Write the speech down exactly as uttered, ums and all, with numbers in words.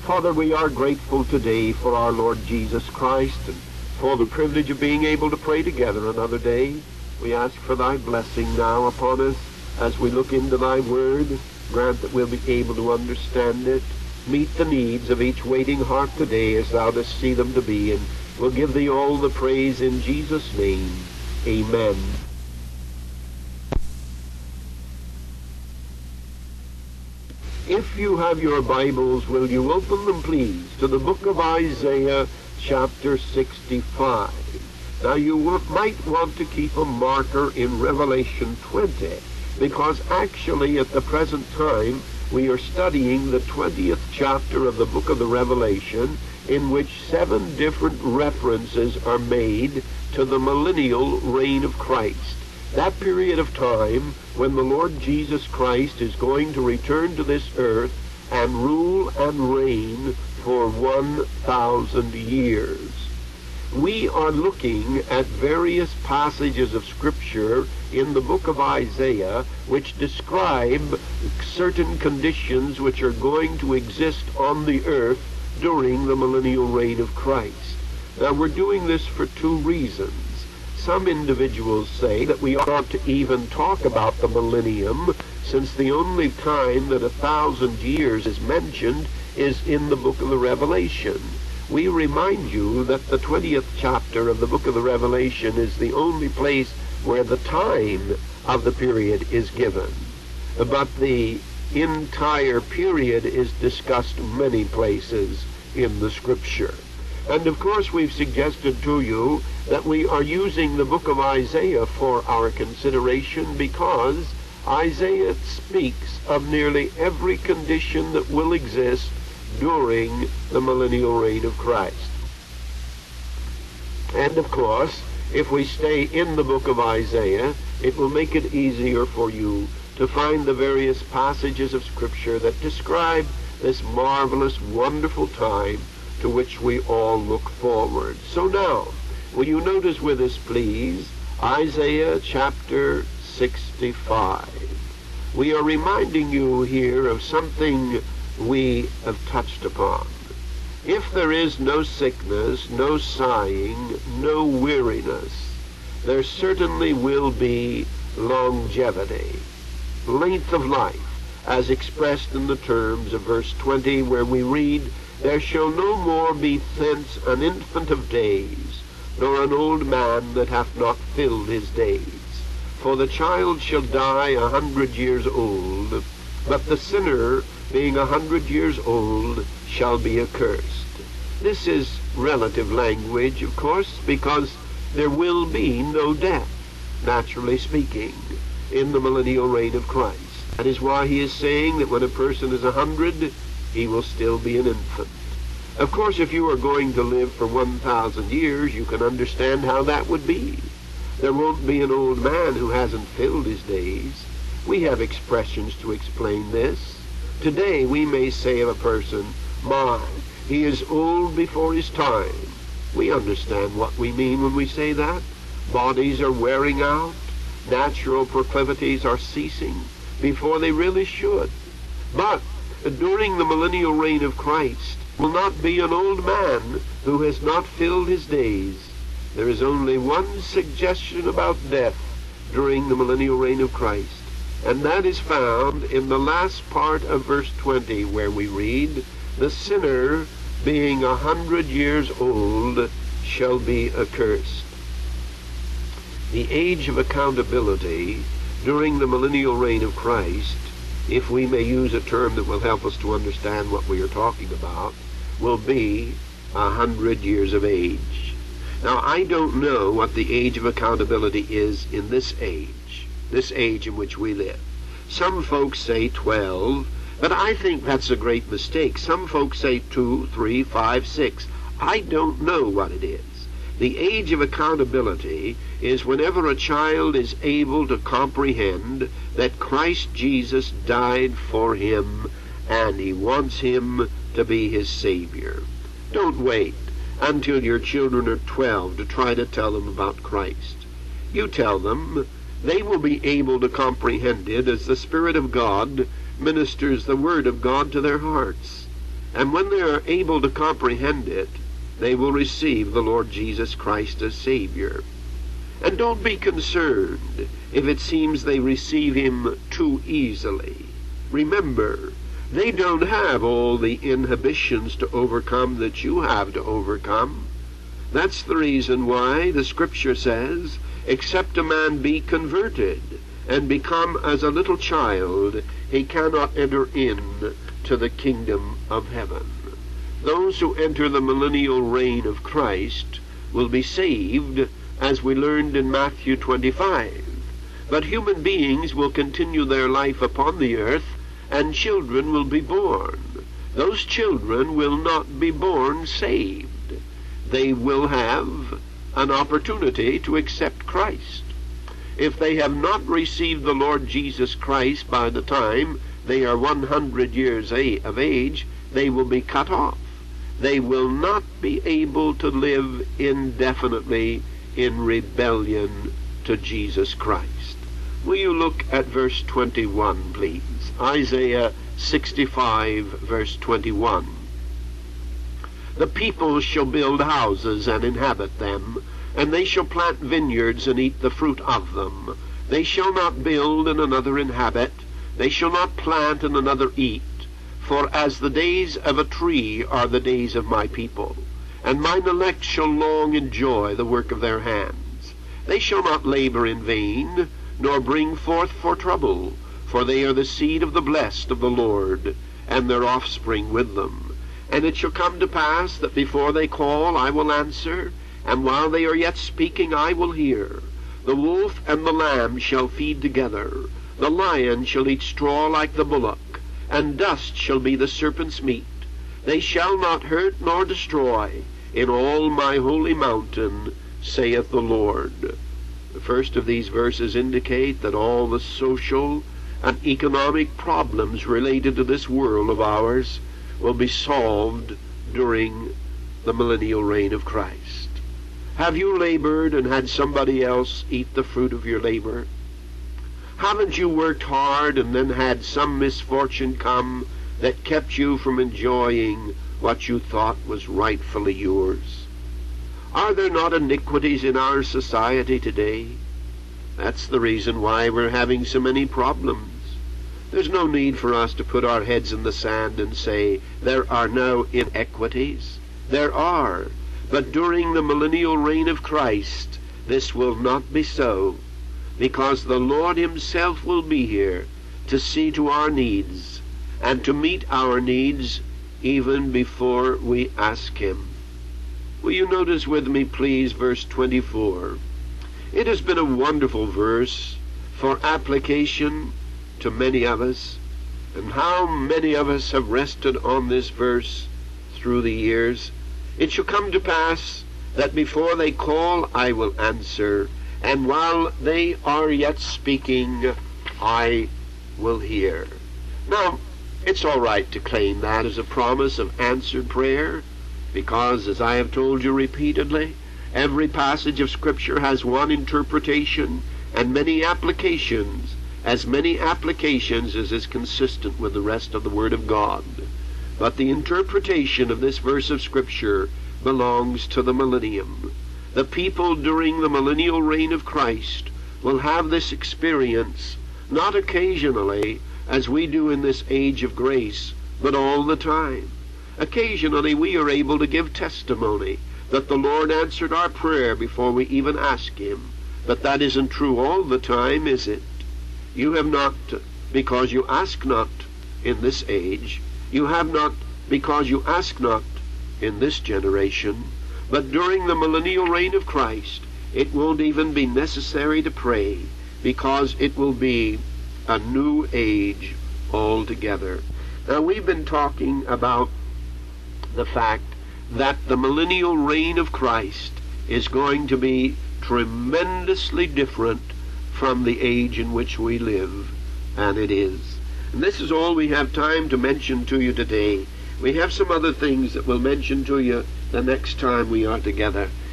Father, we are grateful today for our Lord Jesus Christ and for the privilege of being able to pray together another day. We ask for thy blessing now upon us as we look into thy word. Grant that we'll be able to understand it, meet the needs of each waiting heart today as thou dost see them to be, and we'll give thee all the praise in Jesus' name. Amen. If you have your Bibles, will you open them, please, to the book of Isaiah, chapter sixty-five. Now, you might want to keep a marker in Revelation twenty, because actually at the present time we are studying the twentieth chapter of the book of the Revelation, in which seven different references are made to the millennial reign of Christ. That period of time when the Lord Jesus Christ is going to return to this earth and rule and reign for one thousand years. We are looking at various passages of Scripture in the book of Isaiah which describe certain conditions which are going to exist on the earth during the millennial reign of Christ. Now, we're doing this for two reasons. Some individuals say that we ought to even talk about the millennium, since the only time that a thousand years is mentioned is in the book of the Revelation. We remind you that the twentieth chapter of the book of the Revelation is the only place where the time of the period is given. But the entire period is discussed many places in the Scripture. And of course we've suggested to you that we are using the book of Isaiah for our consideration because Isaiah speaks of nearly every condition that will exist during the millennial reign of Christ. And of course, if we stay in the book of Isaiah, it will make it easier for you to find the various passages of Scripture that describe this marvelous, wonderful time to which we all look forward. So now, will you notice with us, please, Isaiah chapter sixty-five. We are reminding you here of something we have touched upon. If there is no sickness, no sighing, no weariness, there certainly will be longevity, length of life, as expressed in the terms of verse twenty, where we read, "There shall no more be thence an infant of days, nor an old man that hath not filled his days. For the child shall die a hundred years old, but the sinner, being a hundred years old, shall be accursed." This is relative language, of course, because there will be no death, naturally speaking, in the millennial reign of Christ. That is why he is saying that when a person is a hundred, he will still be an infant. Of course, if you are going to live for one thousand years, you can understand how that would be. There won't be an old man who hasn't filled his days. We have expressions to explain this. Today, we may say of a person, "My, he is old before his time." We understand what we mean when we say that. Bodies are wearing out. Natural proclivities are ceasing before they really should. But during the millennial reign of Christ will not be an old man who has not filled his days. There is only one suggestion about death during the millennial reign of Christ, and that is found in the last part of verse twenty, where we read, "The sinner, being a hundred years old, shall be accursed." The age of accountability during the millennial reign of Christ, if we may use a term that will help us to understand what we are talking about, will be a hundred years of age. Now, I don't know what the age of accountability is in this age, this age in which we live. Some folks say twelve, but I think that's a great mistake. Some folks say two, three, five, six. I don't know what it is. The age of accountability is whenever a child is able to comprehend that Christ Jesus died for him and he wants him to be his Savior. Don't wait until your children are twelve to try to tell them about Christ. You tell them, they will be able to comprehend it as the Spirit of God ministers the Word of God to their hearts. And when they are able to comprehend it, they will receive the Lord Jesus Christ as Savior. And don't be concerned if it seems they receive him too easily. Remember, they don't have all the inhibitions to overcome that you have to overcome. That's the reason why the Scripture says, except a man be converted and become as a little child, he cannot enter in to the kingdom of heaven. Those who enter the millennial reign of Christ will be saved, as we learned in Matthew twenty-five. But human beings will continue their life upon the earth, and children will be born. Those children will not be born saved. They will have an opportunity to accept Christ. If they have not received the Lord Jesus Christ by the time they are one hundred years of age, they will be cut off. They will not be able to live indefinitely in rebellion to Jesus Christ. Will you look at verse twenty-one, please? Isaiah sixty-five, verse twenty-one. The people shall build houses and inhabit them, and they shall plant vineyards and eat the fruit of them. They shall not build and another inhabit, they shall not plant and another eat. For as the days of a tree are the days of my people, and mine elect shall long enjoy the work of their hands. They shall not labor in vain, nor bring forth for trouble, for they are the seed of the blessed of the Lord, and their offspring with them. And it shall come to pass that before they call I will answer, and while they are yet speaking I will hear. The wolf and the lamb shall feed together, the lion shall eat straw like the bullock, and dust shall be the serpent's meat. They shall not hurt nor destroy in all my holy mountain, saith the Lord. The first of these verses indicate that all the social and economic problems related to this world of ours will be solved during the millennial reign of Christ. Have you labored and had somebody else eat the fruit of your labor? Haven't you worked hard and then had some misfortune come that kept you from enjoying what you thought was rightfully yours? Are there not iniquities in our society today? That's the reason why we're having so many problems. There's no need for us to put our heads in the sand and say, there are no inequities. There are. But during the millennial reign of Christ, this will not be so, because the Lord himself will be here to see to our needs and to meet our needs even before we ask him. Will you notice with me, please, verse twenty-four? It has been a wonderful verse for application to many of us, and how many of us have rested on this verse through the years. It shall come to pass that before they call I will answer, and while they are yet speaking I will hear. Now, it's all right to claim that as a promise of answered prayer, because, as I have told you repeatedly, every passage of Scripture has one interpretation and many applications, as many applications as is consistent with the rest of the Word of God. But the interpretation of this verse of Scripture belongs to the millennium. The people during the millennial reign of Christ will have this experience, not occasionally, as we do in this age of grace, but all the time. Occasionally we are able to give testimony that the Lord answered our prayer before we even ask him. But that isn't true all the time, is it? You have not, because you ask not in this age. You have not, because you ask not in this generation. But during the millennial reign of Christ, it won't even be necessary to pray, because it will be a new age altogether. Now, we've been talking about the fact that the millennial reign of Christ is going to be tremendously different from the age in which we live, and it is. And this is all we have time to mention to you today. We have some other things that we'll mention to you the next time we are together.